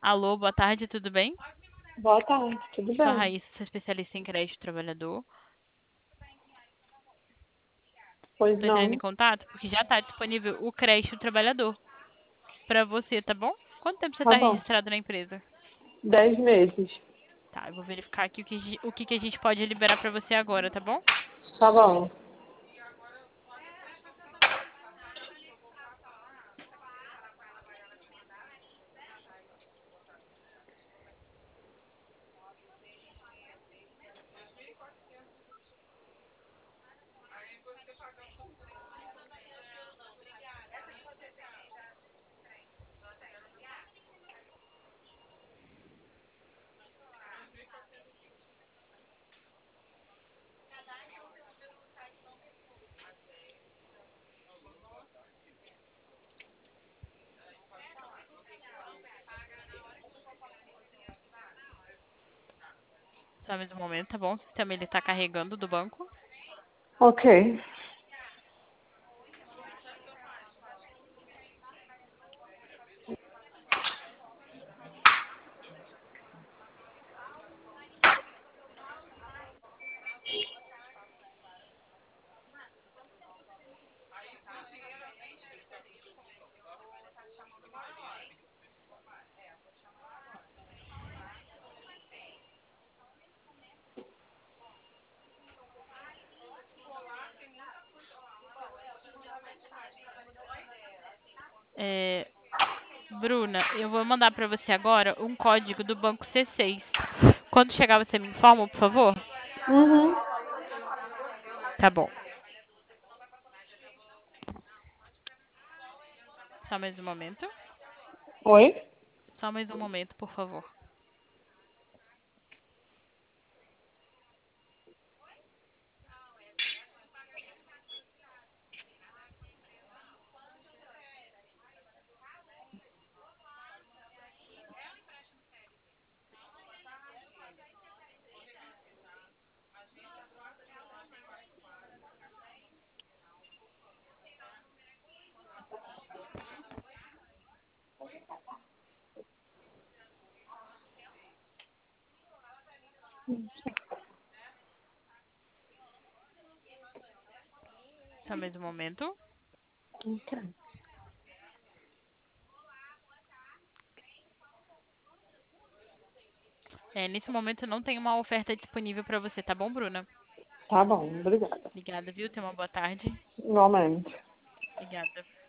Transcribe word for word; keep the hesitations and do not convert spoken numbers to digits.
Alô, boa tarde, tudo bem? Boa tarde, tudo Sou a bem? Raíssa, sou especialista em crédito trabalhador. Pois Estou entrando em não, contato porque já está disponível o crédito trabalhador para você, tá bom? Quanto tempo você tá está bom. registrado na empresa? Dez meses, Tá, eu vou verificar aqui o que, gi- o que que a gente pode liberar para você agora, tá bom? tá bom. Só mais um momento, tá bom? O sistema ele tá carregando do banco. Ok. É, Bruna, eu vou mandar para você agora um código do banco C seis. Quando chegar, você me informa, por favor? Uhum. Tá bom. Só mais um momento. Oi? Só mais um momento, por favor. Só mais um momento. Ok. É, nesse momento não tem uma oferta disponível para você, tá bom, Bruna? Tá bom, obrigada. Obrigada, viu? Tenha uma boa tarde. Igualmente. Obrigada.